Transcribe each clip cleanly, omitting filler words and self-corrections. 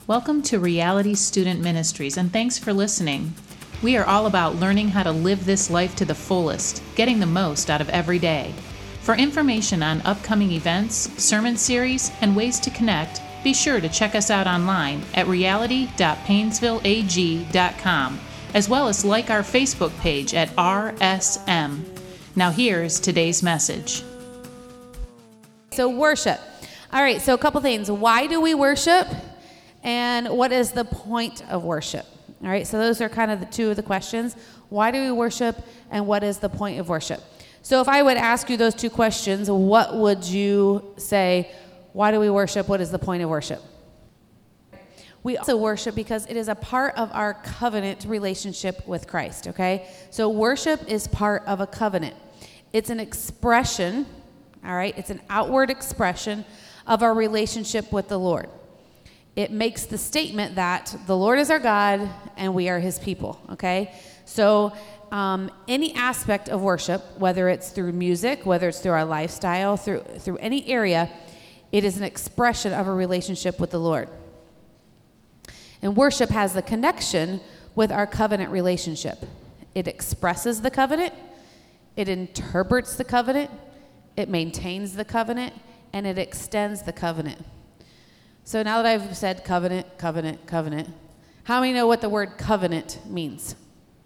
Welcome to Reality Student Ministries, and thanks for listening. We are all about learning how to live this life to the fullest, getting the most out of every day. For information on upcoming events, sermon series, and ways to connect, be sure to check us out online at reality.painesvilleag.com, as well as like our Facebook page at RSM. Now here's today's message. So worship. All right, so a couple things. Why do we worship? And what is the point of worship? All right, so those are kind of the two of the questions. Why do we worship, and what is the point of worship? So if I would ask you those two questions, what would you say? Why do we worship? What is the point of worship? We also worship because it is a part of our covenant relationship with Christ, okay? So worship is part of a covenant. It's an expression, all right? It's an outward expression of our relationship with the Lord. It makes the statement that the Lord is our God and we are his people, okay? So any aspect of worship, whether it's through music, whether it's through our lifestyle, through any area, it is an expression of a relationship with the Lord. And worship has the connection with our covenant relationship. It expresses the covenant, it interprets the covenant, it maintains the covenant, and it extends the covenant. So now that I've said covenant, covenant, covenant, how many know what the word covenant means?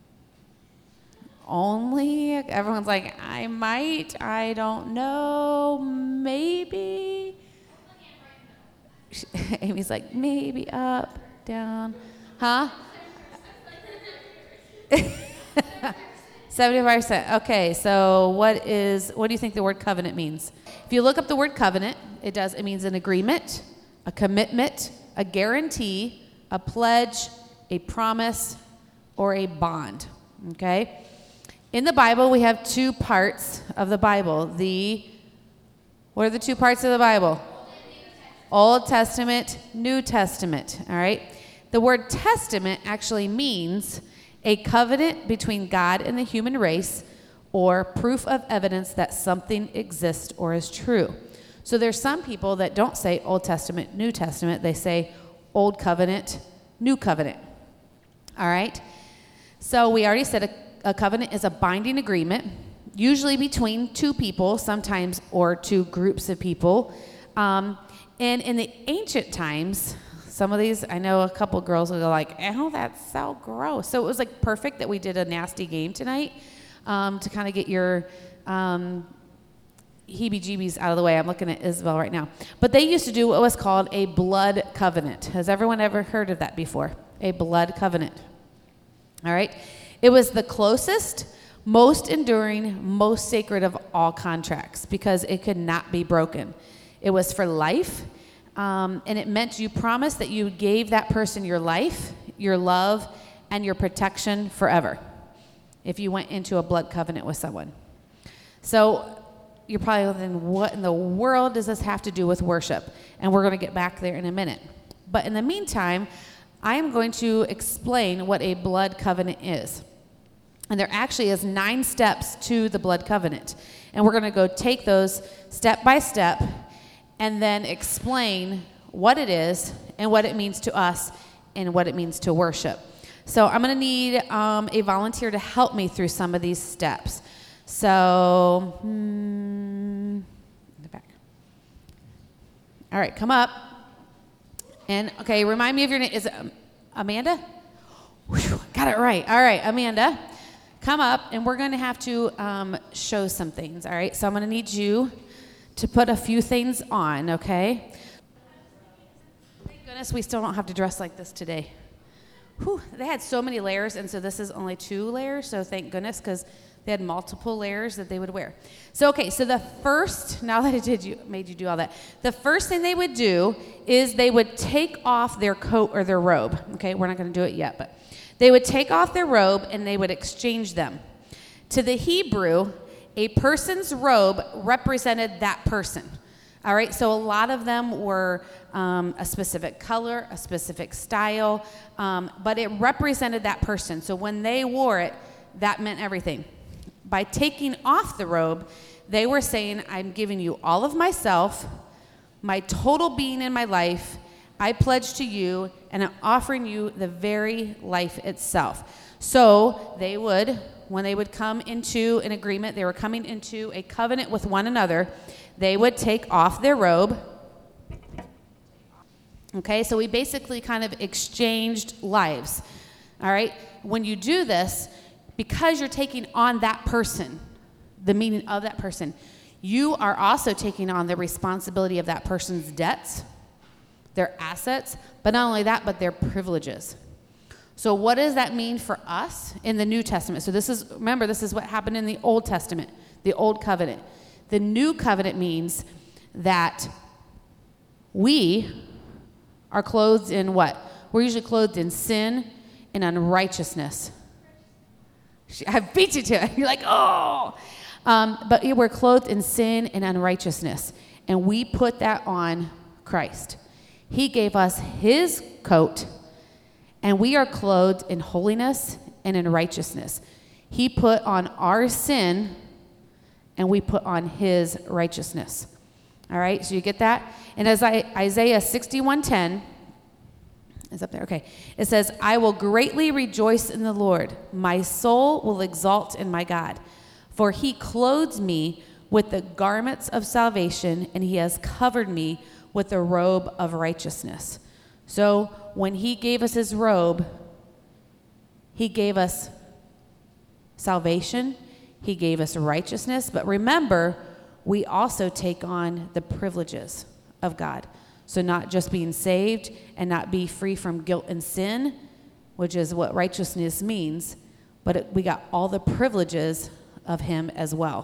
Only? Everyone's like, I might, I don't know, maybe. Amy's like, maybe up, down, huh? 75%. Okay, so what do you think the word covenant means? If you look up the word covenant, it means an agreement, a commitment, a guarantee, a pledge, a promise, or a bond, okay? In the Bible, we have two parts of the Bible. What are the two parts of the Bible? Old Testament, New Testament, all right? The word testament actually means a covenant between God and the human race, or proof of evidence that something exists or is true. So there's some people that don't say Old Testament, New Testament. They say Old Covenant, New Covenant. All right? So we already said a covenant is a binding agreement, usually between two people, sometimes, or two groups of people. And in the ancient times, some of these, I know a couple girls will go like, oh, that's so gross. So it was like perfect that we did a nasty game tonight to kind of get your heebie-jeebies out of the way. I'm looking at Isabel right now. But they used to do what was called a blood covenant. Has everyone ever heard of that before? A blood covenant. All right? It was the closest, most enduring, most sacred of all contracts because it could not be broken. It was for life, and it meant you promised that you gave that person your life, your love, and your protection forever if you went into a blood covenant with someone. So you're probably wondering, what in the world does this have to do with worship? And we're going to get back there in a minute. But in the meantime, I am going to explain what a blood covenant is. And there actually is 9 steps to the blood covenant. And we're going to go take those step by step and then explain what it is and what it means to us and what it means to worship. So I'm going to need a volunteer to help me through some of these steps. So, in the back. All right, come up. And, okay, remind me of your name. Is it Amanda? Whew, got it right. All right, Amanda, come up, and we're going to have to show some things, all right? So I'm going to need you to put a few things on, okay? Thank goodness we still don't have to dress like this today. Whew, they had so many layers, and so this is only 2 layers, so thank goodness, because they had multiple layers that they would wear. So, okay, so the first, now that I made you do all that, the first thing they would do is they would take off their coat or their robe. Okay, we're not going to do it yet, but they would take off their robe and they would exchange them. To the Hebrew, a person's robe represented that person. All right, so a lot of them were a specific color, a specific style, but it represented that person. So when they wore it, that meant everything. By taking off the robe, they were saying, I'm giving you all of myself, my total being in my life. I pledge to you, and I'm offering you the very life itself. So they would, when they would come into an agreement, they were coming into a covenant with one another, they would take off their robe. Okay, so we basically kind of exchanged lives. All right, when you do this, because you're taking on that person, the meaning of that person, you are also taking on the responsibility of that person's debts, their assets, but not only that, but their privileges. So what does that mean for us in the New Testament? So this is what happened in the Old Testament, the Old Covenant. The New Covenant means that we are clothed in what? We're usually clothed in sin and unrighteousness. I beat you to it. You're like, oh. But we're clothed in sin and unrighteousness, and we put that on Christ. He gave us his coat, and we are clothed in holiness and in righteousness. He put on our sin, and we put on his righteousness. All right, so you get that? And as Isaiah 61:10 is up there. Okay. It says, I will greatly rejoice in the Lord. My soul will exalt in my God. For he clothes me with the garments of salvation, and he has covered me with the robe of righteousness. So when he gave us his robe, he gave us salvation, he gave us righteousness. But remember, we also take on the privileges of God. So not just being saved and not be free from guilt and sin, which is what righteousness means, but we got all the privileges of him as well.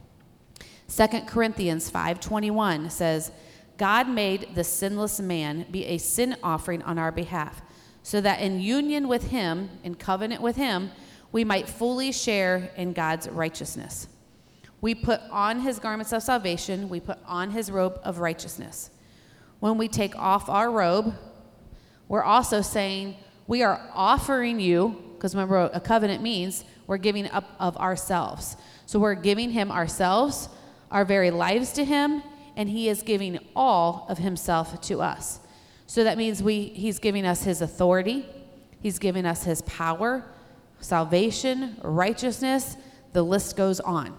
2 Corinthians 5:21 says, God made the sinless man be a sin offering on our behalf, so that in union with him, in covenant with him, we might fully share in God's righteousness. We put on his garments of salvation, we put on his robe of righteousness. When we take off our robe, we're also saying we are offering you, because remember, a covenant means we're giving up of ourselves. So we're giving him ourselves, our very lives to him, and he is giving all of himself to us. So that means he's giving us his authority, he's giving us his power, salvation, righteousness, the list goes on.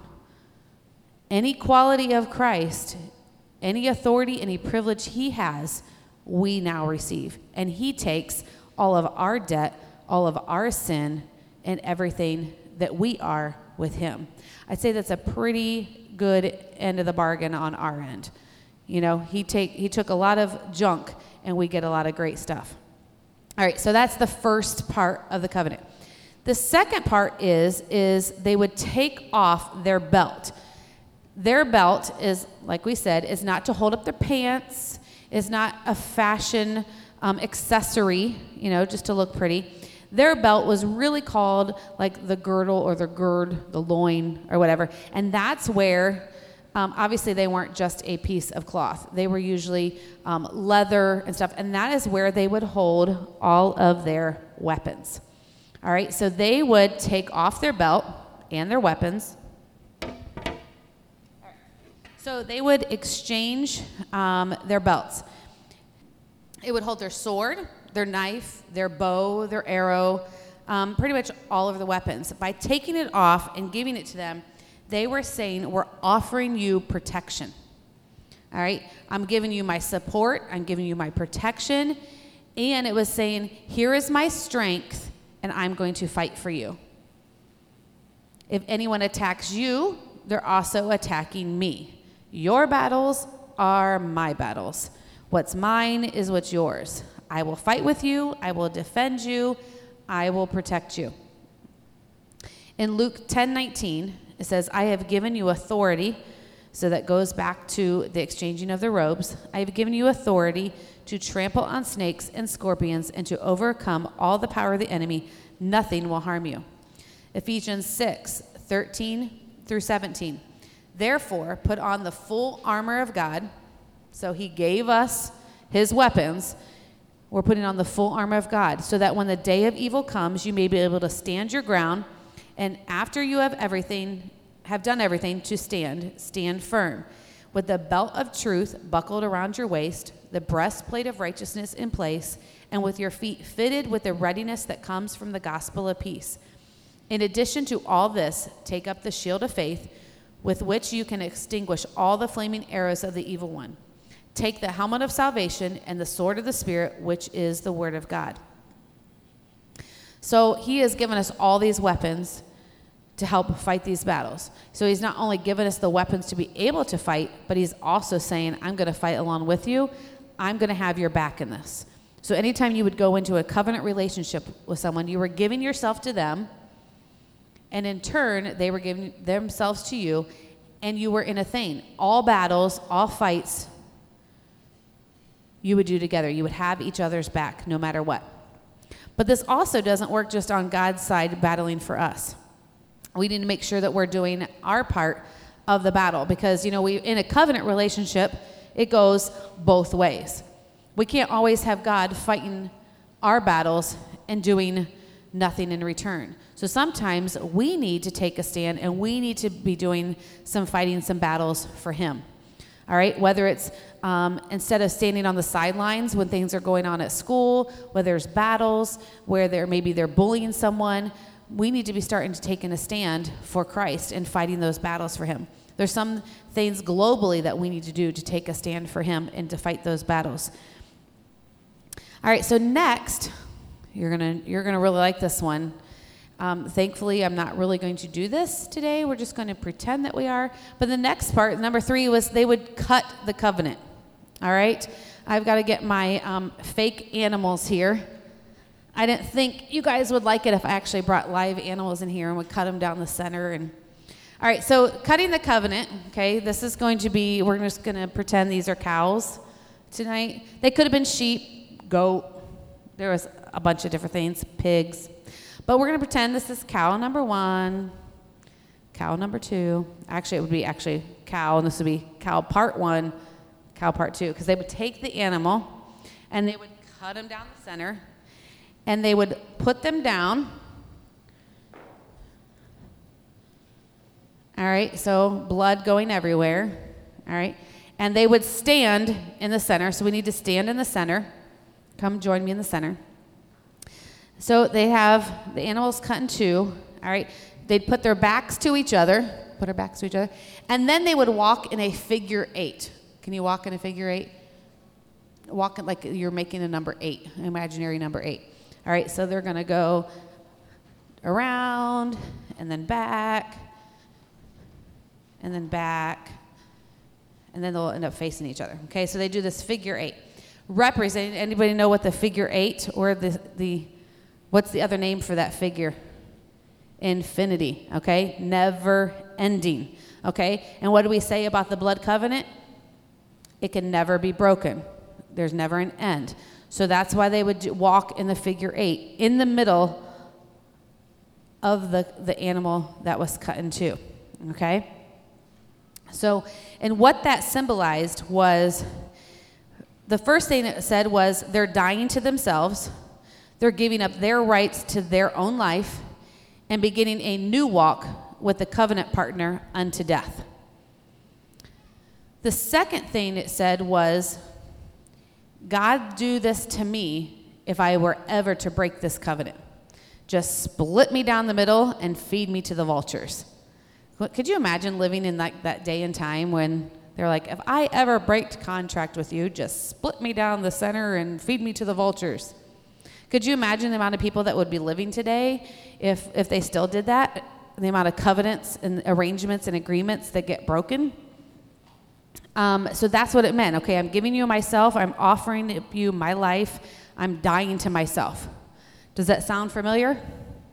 Any quality of Christ, any authority, any privilege he has, we now receive. And he takes all of our debt, all of our sin, and everything that we are with him. I'd say that's a pretty good end of the bargain on our end. You know, he took a lot of junk, and we get a lot of great stuff. All right, so that's the first part of the covenant. The second part is they would take off their belt. Their belt is, like we said, is not to hold up their pants, is not a fashion accessory, you know, just to look pretty. Their belt was really called like the girdle or the gird, the loin or whatever. And that's where, obviously they weren't just a piece of cloth. They were usually leather and stuff. And that is where they would hold all of their weapons. All right, so they would take off their belt and their weapons. So they would exchange their belts. It would hold their sword, their knife, their bow, their arrow, pretty much all of the weapons. By taking it off and giving it to them, they were saying, we're offering you protection. All right? I'm giving you my support. I'm giving you my protection. And it was saying, here is my strength, and I'm going to fight for you. If anyone attacks you, they're also attacking me. Your battles are my battles. What's mine is what's yours. I will fight with you. I will defend you. I will protect you. In Luke 10:19, it says, I have given you authority. So that goes back to the exchanging of the robes. I have given you authority to trample on snakes and scorpions and to overcome all the power of the enemy. Nothing will harm you. Ephesians 6:13-17. Therefore, put on the full armor of God. So he gave us his weapons. We're putting on the full armor of God so that when the day of evil comes, you may be able to stand your ground. And after you have done everything to stand firm. with the belt of truth buckled around your waist, the breastplate of righteousness in place, and with your feet fitted with the readiness that comes from the gospel of peace. In addition to all this, take up the shield of faith, with which you can extinguish all the flaming arrows of the evil one. Take the helmet of salvation and the sword of the Spirit, which is the word of God. So he has given us all these weapons to help fight these battles. So he's not only given us the weapons to be able to fight, but he's also saying, I'm going to fight along with you. I'm going to have your back in this. So anytime you would go into a covenant relationship with someone, you were giving yourself to them, and in turn, they were giving themselves to you, and you were in a thing. All battles, all fights, you would do together. You would have each other's back no matter what. But this also doesn't work just on God's side battling for us. We need to make sure that we're doing our part of the battle, because, you know, in a covenant relationship, it goes both ways. We can't always have God fighting our battles and doing nothing in return. So sometimes we need to take a stand, and we need to be doing some fighting, some battles for him. All right, whether it's instead of standing on the sidelines when things are going on at school, whether there's battles, where maybe they're bullying someone, we need to be starting to take a stand for Christ and fighting those battles for him. There's some things globally that we need to do to take a stand for him and to fight those battles. All right, so next, you're gonna really like this one. Thankfully, I'm not really going to do this today. We're just going to pretend that we are. But the next part, number 3, was they would cut the covenant. All right? I've got to get my fake animals here. I didn't think you guys would like it if I actually brought live animals in here and would cut them down the center. All right, so cutting the covenant, okay, this is going to be, we're just going to pretend these are cows tonight. They could have been sheep, goat. There was a bunch of different things, pigs. But we're going to pretend this is cow number 1, cow number 2. Actually, it would be cow, and this would be cow part 1, cow part 2, because they would take the animal, and they would cut them down the center, and they would put them down. All right, so blood going everywhere. All right, and they would stand in the center. So we need to stand in the center. Come join me in the center. So they have the animals cut in 2, all right? They'd put their backs to each other, and then they would walk in a figure 8. Can you walk in a figure 8? Walk it like you're making a number 8, an imaginary number 8. All right, so they're going to go around and then back, and then back, and then they'll end up facing each other. Okay, so they do this figure 8. Representing, anybody know what the figure 8 or what's the other name for that figure? Infinity, okay? Never ending, okay? And what do we say about the blood covenant? It can never be broken. There's never an end. So that's why they would walk in the figure 8, in the middle of the animal that was cut in 2, okay? So, and what that symbolized was, the first thing it said was they're dying to themselves. They're giving up their rights to their own life and beginning a new walk with the covenant partner unto death. The second thing it said was, God, do this to me if I were ever to break this covenant. Just split me down the middle and feed me to the vultures. Could you imagine living in that day and time when they're like, if I ever break contract with you, just split me down the center and feed me to the vultures? Could you imagine the amount of people that would be living today if they still did that? The amount of covenants and arrangements and agreements that get broken? So that's what it meant. Okay, I'm giving you myself. I'm offering you my life. I'm dying to myself. Does that sound familiar?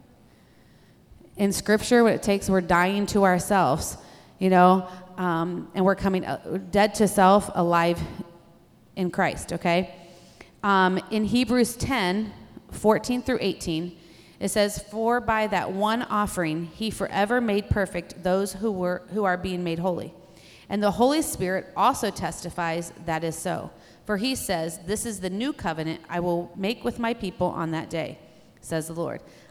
In Scripture, what it takes, we're dying to ourselves, you know, and we're coming dead to self, alive in Christ, okay? In Hebrews 10, 14 through 18, it says, for by that one offering he forever made perfect those who are being made holy. And the Holy Spirit also testifies that is so. For he says, this is the new covenant I will make with my people on that day, says the Lord.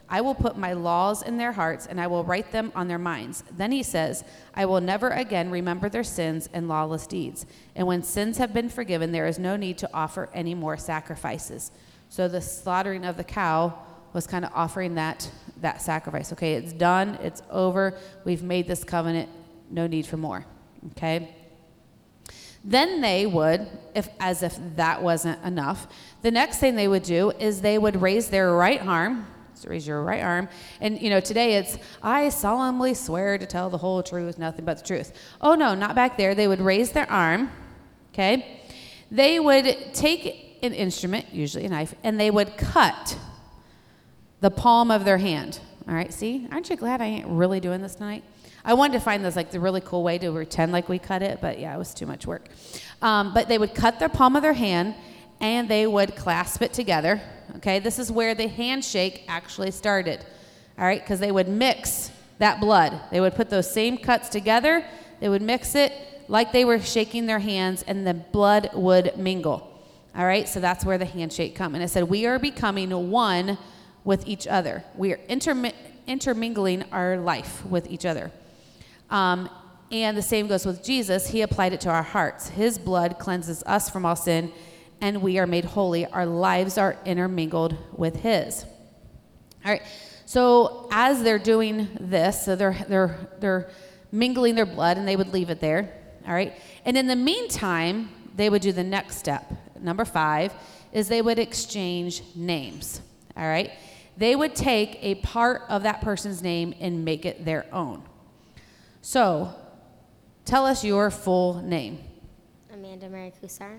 I will put my laws in their hearts, and I will write them on their minds. Then he says, I will never again remember their sins and lawless deeds. And when sins have been forgiven, there is no need to offer any more sacrifices. So the slaughtering of the cow was kind of offering that sacrifice. Okay, it's done. It's over. We've made this covenant. No need for more. Okay? Then they would, as if that wasn't enough, the next thing they would do is they would raise their right arm. So raise your right arm. And, today it's, I solemnly swear to tell the whole truth, nothing but the truth. Oh, no, not back there. They would raise their arm, okay? They would take an instrument, usually a knife, and they would cut the palm of their hand. All right, see? Aren't you glad I ain't really doing this tonight? I wanted to find this, the really cool way to pretend like we cut it, but, yeah, it was too much work. But they would cut the palm of their hand, and they would clasp it together. Okay, this is where the handshake actually started, all right, because they would mix that blood. They would put those same cuts together. They would mix it like they were shaking their hands, and the blood would mingle, all right? So that's where the handshake come. And it said, we are becoming one with each other. We are intermingling our life with each other. And the same goes with Jesus. He applied it to our hearts. His blood cleanses us from all sin, and we are made holy. Our lives are intermingled with his. All right. So as they're doing this, so they're mingling their blood, and they would leave it there. All right. And in the meantime, they would do the next step. Number 5 is they would exchange names. All right. They would take a part of that person's name and make it their own. So tell us your full name. Amanda Mary Kusar.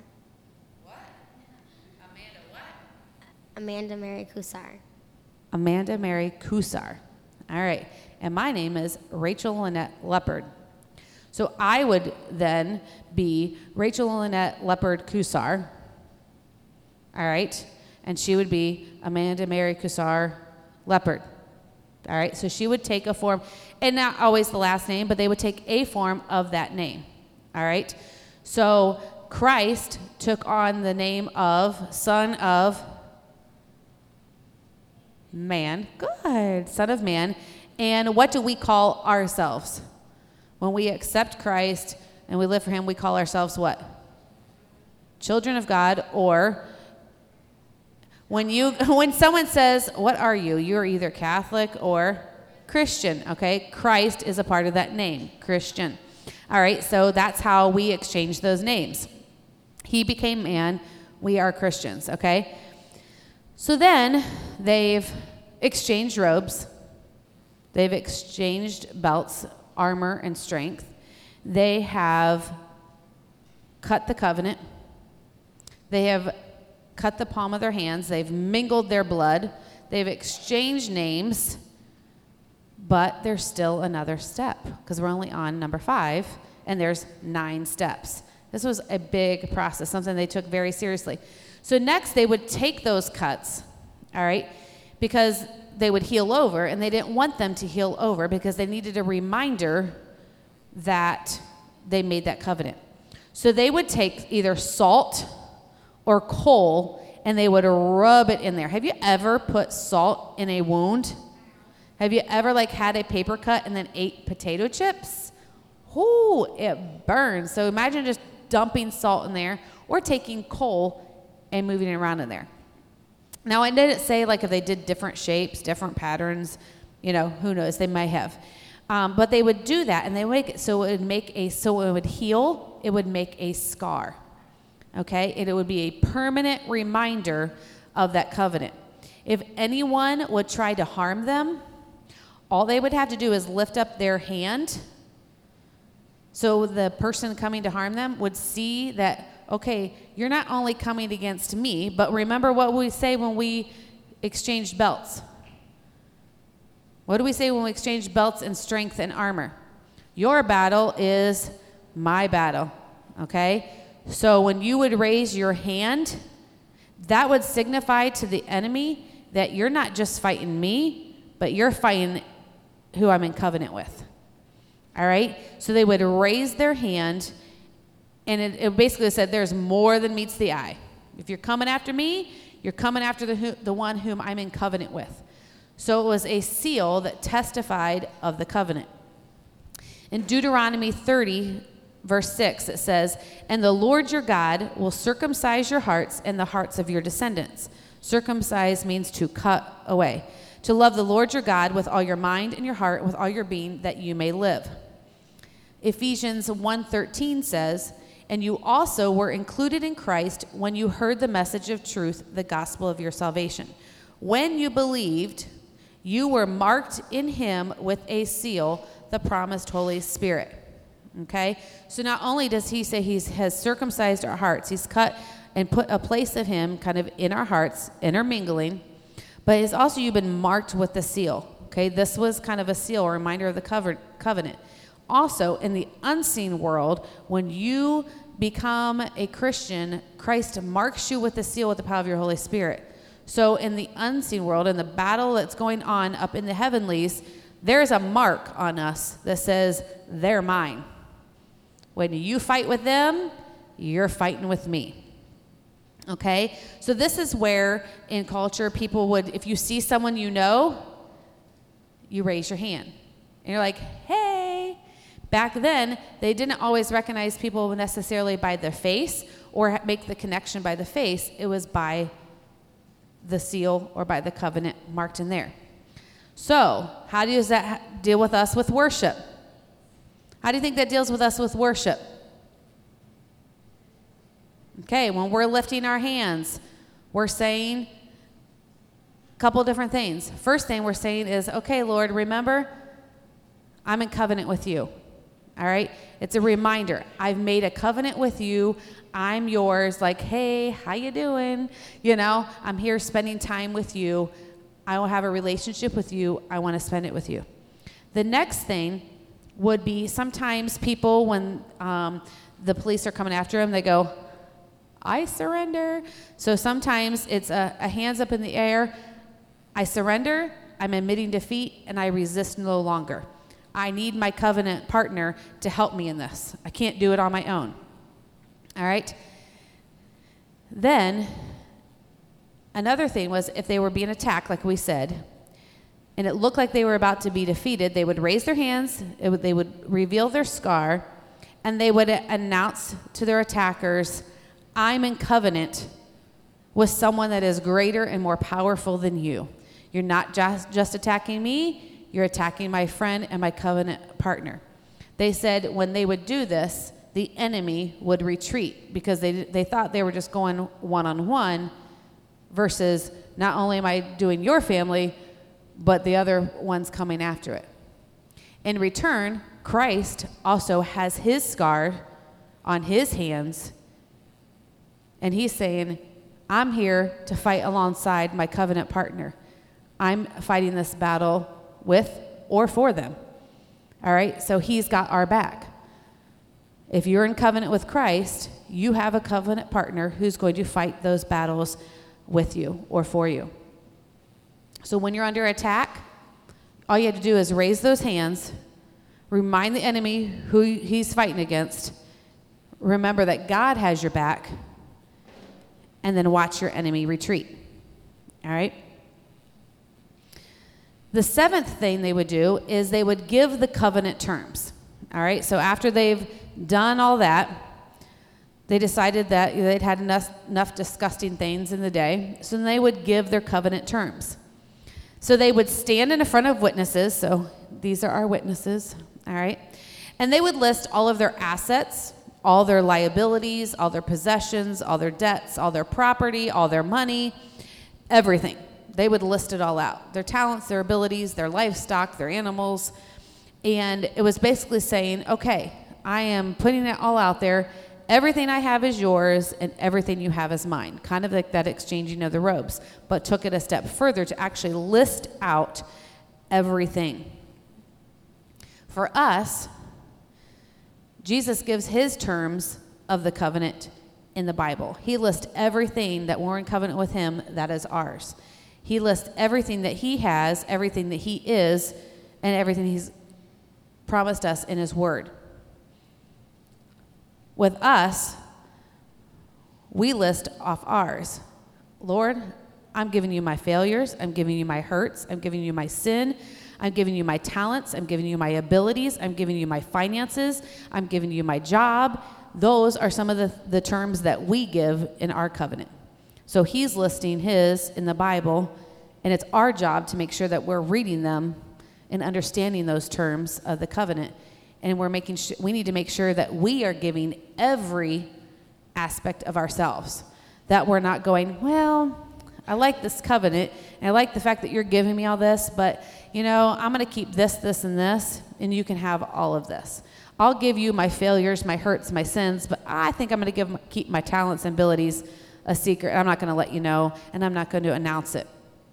Amanda Mary Kusar. All right. And my name is Rachel Lynette Leopard. So I would then be Rachel Lynette Leopard Kusar. All right. And she would be Amanda Mary Kusar Leopard. All right. So she would take a form, and not always the last name, but they would take a form of that name. All right. So Christ took on the name of Son of Man. Good. Son of Man. And what do we call ourselves? When we accept Christ and we live for him, we call ourselves what? Children of God. Or when someone says, what are you? You're either Catholic or Christian. Okay? Christ is a part of that name, Christian. All right, so that's how we exchange those names. He became man. We are Christians. Okay? So then they've exchanged robes. They've exchanged belts, armor, and strength. They have cut the covenant. They have cut the palm of their hands. They've mingled their blood. They've exchanged names. But there's still another step, because we're only on number 5, and there's 9 steps. This was a big process, something they took very seriously. So next, they would take those cuts, all right, because they would heal over, and they didn't want them to heal over because they needed a reminder that they made that covenant. So they would take either salt or coal, and they would rub it in there. Have you ever put salt in a wound? Have you ever had a paper cut and then ate potato chips? Ooh, it burns. So imagine just dumping salt in there or taking coal and moving it around in there. Now, I didn't say if they did different shapes, different patterns, who knows, they might have. But they would do that, and they would make it so it would heal, it would make a scar. Okay? And it would be a permanent reminder of that covenant. If anyone would try to harm them, all they would have to do is lift up their hand. So the person coming to harm them would see that, okay, you're not only coming against me, but remember what we say when we exchanged belts. What do we say when we exchange belts and strength and armor? Your battle is my battle, okay? So when you would raise your hand, that would signify to the enemy that you're not just fighting me, but you're fighting who I'm in covenant with. All right? So they would raise their hand, and it basically said there's more than meets the eye. If you're coming after me, you're coming after the one whom I'm in covenant with. So it was a seal that testified of the covenant. In Deuteronomy 30, verse 6, it says, "And the Lord your God will circumcise your hearts and the hearts of your descendants." Circumcise means to cut away. "To love the Lord your God with all your mind and your heart, with all your being, that you may live." Ephesians 1:13 says, "And you also were included in Christ when you heard the message of truth, the gospel of your salvation. When you believed, you were marked in him with a seal, the promised Holy Spirit." Okay? So not only does he say he has circumcised our hearts, he's cut and put a place of him kind of in our hearts, intermingling, but it's also you've been marked with the seal. Okay? This was kind of a seal, a reminder of the covenant. Also, in the unseen world, when you become a Christian, Christ marks you with the seal with the power of your Holy Spirit. So in the unseen world, in the battle that's going on up in the heavenlies, there's a mark on us that says, they're mine. When you fight with them, you're fighting with me. Okay? So this is where in culture people would, if you see someone you know, you raise your hand. And you're like, hey. Back then, they didn't always recognize people necessarily by their face or make the connection by the face. It was by the seal or by the covenant marked in there. So, how does that deal with us with worship? How do you think that deals with us with worship? Okay, when we're lifting our hands, we're saying a couple different things. First thing we're saying is, okay, Lord, remember, I'm in covenant with you. All right? It's a reminder. I've made a covenant with you. I'm yours. Like, hey, how you doing? You know, I'm here spending time with you. I will have a relationship with you. I want to spend it with you. The next thing would be sometimes people, when the police are coming after them, they go, I surrender. So sometimes it's a hands up in the air. I surrender. I'm admitting defeat, and I resist no longer. I need my covenant partner to help me in this. I can't do it on my own. All right? Then, another thing was if they were being attacked, like we said, and it looked like they were about to be defeated, they would raise their hands, they would reveal their scar, and they would announce to their attackers, I'm in covenant with someone that is greater and more powerful than you. You're not just attacking me, you're attacking my friend and my covenant partner. They said when they would do this, the enemy would retreat because they thought they were just going one-on-one versus not only am I doing your family, but the other one's coming after it. In return, Christ also has his scar on his hands, and he's saying, I'm here to fight alongside my covenant partner. I'm fighting this battle with or for them. All right, so he's got our back. If you're in covenant with Christ, you have a covenant partner who's going to fight those battles with you or for you. So when you're under attack, all you have to do is raise those hands, remind the enemy who he's fighting against, remember that God has your back, and then watch your enemy retreat. All right? The seventh thing they would do is they would give the covenant terms. All right? So after they've done all that, they decided that they'd had enough disgusting things in the day, so then they would give their covenant terms. So they would stand in front of witnesses, so these are our witnesses, all right? And they would list all of their assets, all their liabilities, all their possessions, all their debts, all their property, all their money, everything. They would list it all out. Their talents, their abilities, their livestock, their animals. And it was basically saying, okay, I am putting it all out there. Everything I have is yours, and everything you have is mine. Kind of like that exchanging of the robes, but took it a step further to actually list out everything. For us, Jesus gives his terms of the covenant in the Bible. He lists everything that we're in covenant with him that is ours. He lists everything that he has, everything that he is, and everything he's promised us in his word. With us, we list off ours. Lord, I'm giving you my failures. I'm giving you my hurts. I'm giving you my sin. I'm giving you my talents. I'm giving you my abilities. I'm giving you my finances. I'm giving you my job. Those are some of the terms that we give in our covenant. So he's listing his in the Bible, and it's our job to make sure that we're reading them and understanding those terms of the covenant. And we need to make sure that we are giving every aspect of ourselves, that we're not going, well, I like this covenant, and I like the fact that you're giving me all this, but, I'm going to keep this, this, and this, and you can have all of this. I'll give you my failures, my hurts, my sins, but I think I'm going to keep my talents and abilities a secret. I'm not going to let you know, and I'm not going to announce it.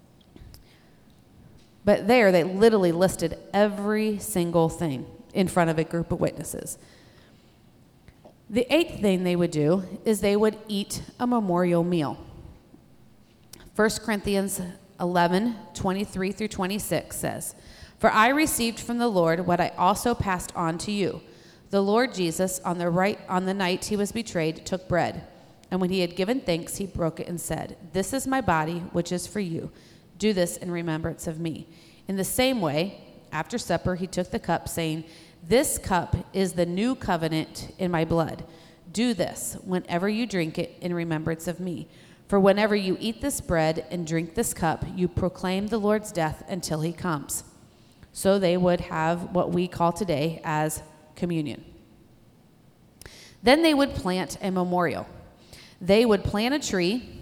But they literally listed every single thing in front of a group of witnesses. The 8th thing they would do is they would eat a memorial meal. 1 Corinthians 11:23 through 26 says, "For I received from the Lord what I also passed on to you. The Lord Jesus, on the night he was betrayed, took bread. And when he had given thanks, he broke it and said, 'This is my body, which is for you. Do this in remembrance of me.' In the same way, after supper, he took the cup, saying, 'This cup is the new covenant in my blood. Do this whenever you drink it in remembrance of me. For whenever you eat this bread and drink this cup, you proclaim the Lord's death until he comes.'" So they would have what we call today as communion. Then they would plant a memorial. They would plant the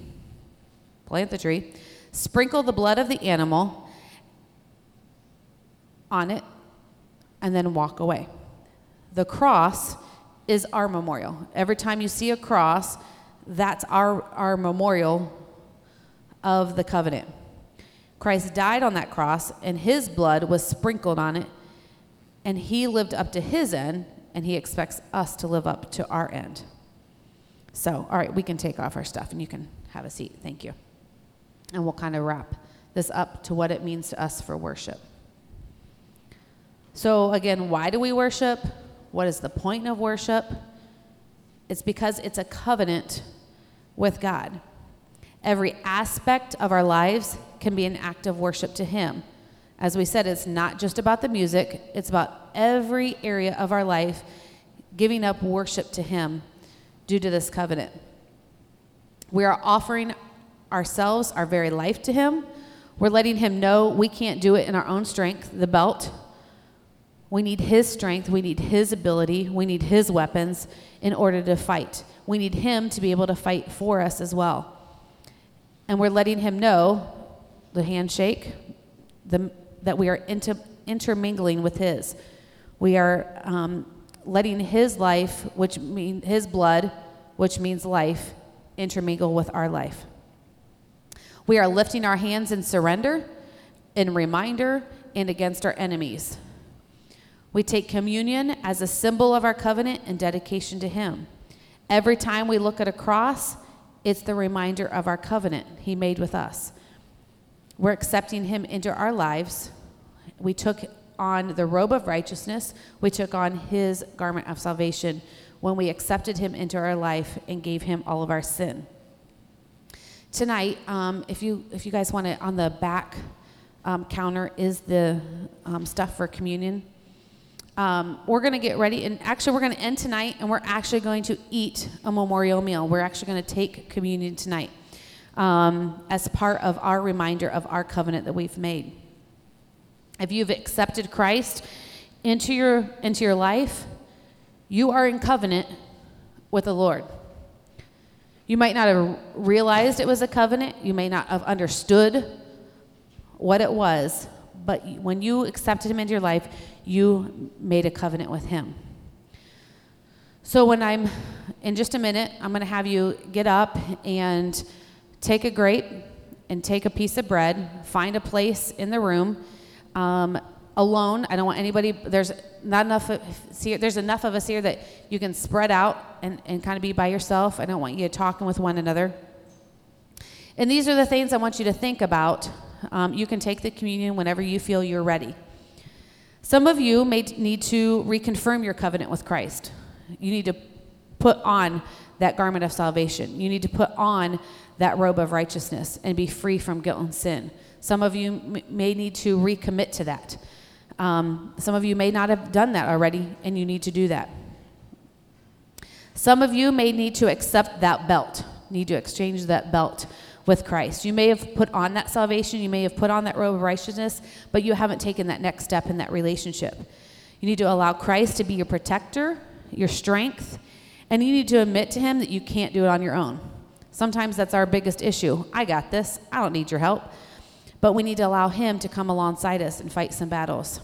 tree, sprinkle the blood of the animal on it, and then walk away. The cross is our memorial. Every time you see a cross, that's our memorial of the covenant. Christ died on that cross, and his blood was sprinkled on it, and he lived up to his end, and he expects us to live up to our end. So, all right, we can take off our stuff, and you can have a seat. Thank you. And we'll kind of wrap this up to what it means to us for worship. So, again, why do we worship? What is the point of worship? It's because it's a covenant with God. Every aspect of our lives can be an act of worship to him. As we said, it's not just about the music. It's about every area of our life giving up worship to him due to this covenant. We are offering ourselves, our very life to him. We're letting him know we can't do it in our own strength, the belt. We need his strength. We need his ability. We need his weapons in order to fight. We need him to be able to fight for us as well. And we're letting him know, the handshake, that we are intermingling with his. We are letting his life, which means his blood, which means life, intermingle with our life. We are lifting our hands in surrender, in reminder, and against our enemies. We take communion as a symbol of our covenant and dedication to him. Every time we look at a cross, it's the reminder of our covenant he made with us. We're accepting him into our lives. We took on the robe of righteousness. We took on his garment of salvation when we accepted him into our life and gave him all of our sin. Tonight, if you guys want to, on the back counter is the stuff for communion. We're going to get ready, and actually we're going to end tonight, and we're actually going to eat a memorial meal. We're actually going to take communion tonight as part of our reminder of our covenant that we've made. If you've accepted Christ into your life, you are in covenant with the Lord. You might not have realized it was a covenant. You may not have understood what it was, but when you accepted him into your life, you made a covenant with him. So in just a minute, I'm going to have you get up and take a grape and take a piece of bread, find a place in the room, alone. I don't want anybody, there's enough of us here that you can spread out and kind of be by yourself. I don't want you talking with one another. And these are the things I want you to think about. You can take the communion whenever you feel you're ready. Some of you may need to reconfirm your covenant with Christ. You need to put on that garment of salvation. You need to put on that robe of righteousness and be free from guilt and sin. Some of you may need to recommit to that. Some of you may not have done that already, and you need to do that. Some of you may need to accept that belt, need to exchange that belt with Christ. You may have put on that salvation, you may have put on that robe of righteousness, but you haven't taken that next step in that relationship. You need to allow Christ to be your protector, your strength, and you need to admit to him that you can't do it on your own. Sometimes that's our biggest issue. I got this. I don't need your help. But we need to allow him to come alongside us and fight some battles.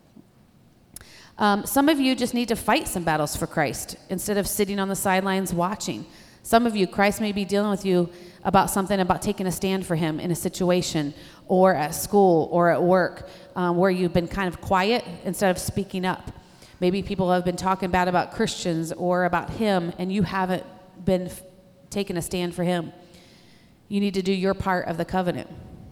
Some of you just need to fight some battles for Christ instead of sitting on the sidelines watching. Some of you, Christ may be dealing with you about something, about taking a stand for him in a situation or at school or at work where you've been kind of quiet instead of speaking up. Maybe people have been talking bad about Christians or about him, and you haven't been taking a stand for him. You need to do your part of the covenant.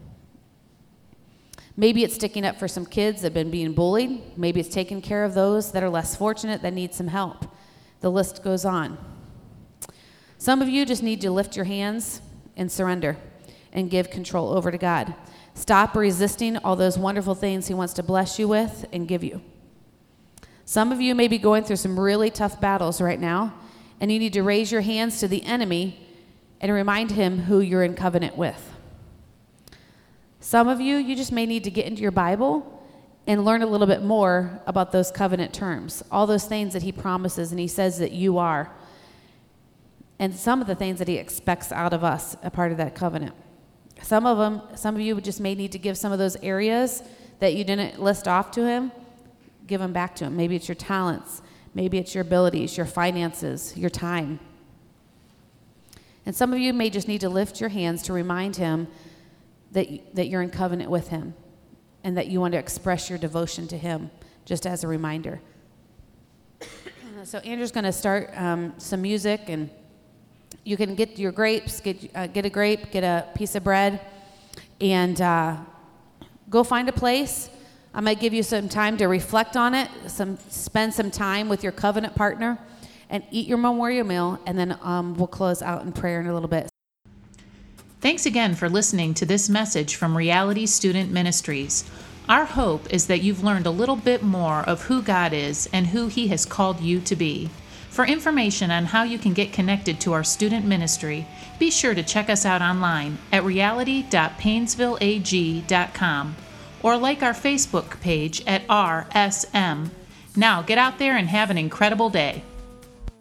Maybe it's sticking up for some kids that have been being bullied. Maybe it's taking care of those that are less fortunate that need some help. The list goes on. Some of you just need to lift your hands and surrender and give control over to God. Stop resisting all those wonderful things he wants to bless you with and give you. Some of you may be going through some really tough battles right now, and you need to raise your hands to the enemy and remind him who you're in covenant with. Some of you, you just may need to get into your Bible and learn a little bit more about those covenant terms, all those things that he promises and he says that you are, and some of the things that he expects out of us, a part of that covenant. Some of you just may need to give some of those areas that you didn't list off to him, give them back to him. Maybe it's your talents, maybe it's your abilities, your finances, your time. And some of you may just need to lift your hands to remind him that you're in covenant with him and that you want to express your devotion to him, just as a reminder. So Andrew's going to start some music, and you can get your grapes, get a grape, get a piece of bread, and go find a place. I might give you some time to reflect on it, spend some time with your covenant partner, and eat your memorial meal, and then we'll close out in prayer in a little bit. Thanks again for listening to this message from Reality Student Ministries. Our hope is that you've learned a little bit more of who God is and who he has called you to be. For information on how you can get connected to our student ministry, be sure to check us out online at reality.painesvilleag.com or like our Facebook page at RSM. Now get out there and have an incredible day.